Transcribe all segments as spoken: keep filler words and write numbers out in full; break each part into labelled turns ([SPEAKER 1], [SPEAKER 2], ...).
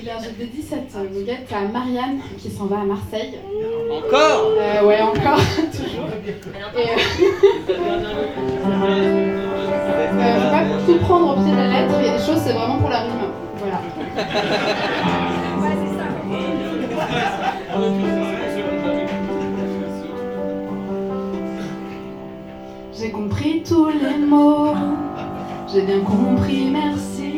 [SPEAKER 1] bien, je dédie cette goguette à Marianne qui s'en va à Marseille.
[SPEAKER 2] Encore
[SPEAKER 1] euh, Ouais, encore, toujours. Et, euh... euh, je vais pas tout prendre au pied de la lettre, il y a des choses, c'est vraiment pour la rime. Voilà. Ouais, c'est ça. J'ai compris tous les mots, j'ai bien compris, merci.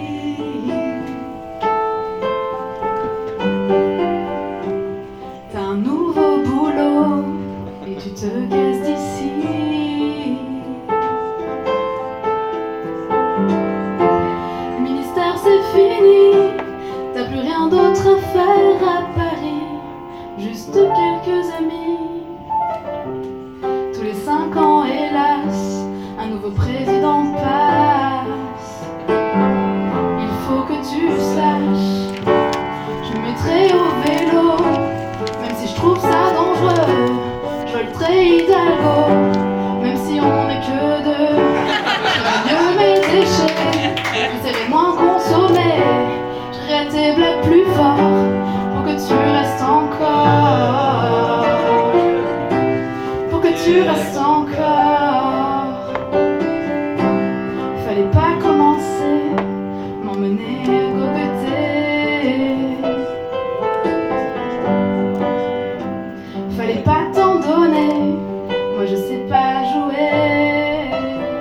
[SPEAKER 1] T'as un nouveau boulot et tu te casses d'ici. Le ministère c'est fini, t'as plus rien d'autre à faire à Paris, juste quelques amis. Tous les cinq ans, hélas, un nouveau président passe. Il faut que tu saches, je me mettrai au vélo, même si je trouve ça dangereux. Je volerai Hidalgo, même si on n'est que deux. Je ferai mieux mes déchets, j'essaierai moins consommer. Je rirai tes blagues plus fort pour que tu restes encore. Pour que tu restes encore. Fallait pas commencer, m'emmener gogoter. Fallait pas t'en donner, moi je sais pas jouer.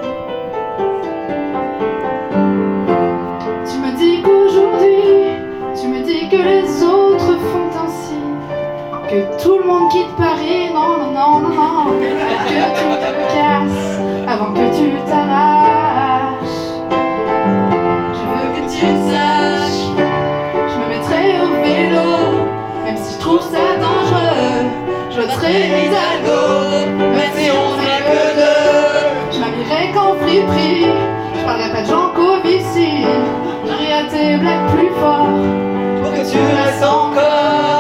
[SPEAKER 1] Tu me dis qu'aujourd'hui, tu me dis que les autres font ainsi, que tout le monde quitte Paris, non, non, non, non, non, que tu te casses avant que tu t'arraches. Je veux que tu saches, je me mettrai au vélo, même si je trouve ça dangereux. Je voterai Hidalgo, même si on n'est que deux. Je m'habillerai qu'en friperie, je parlerai pas de Jean Covici. Je rirai à tes blagues plus fort, pour que tu restes encore.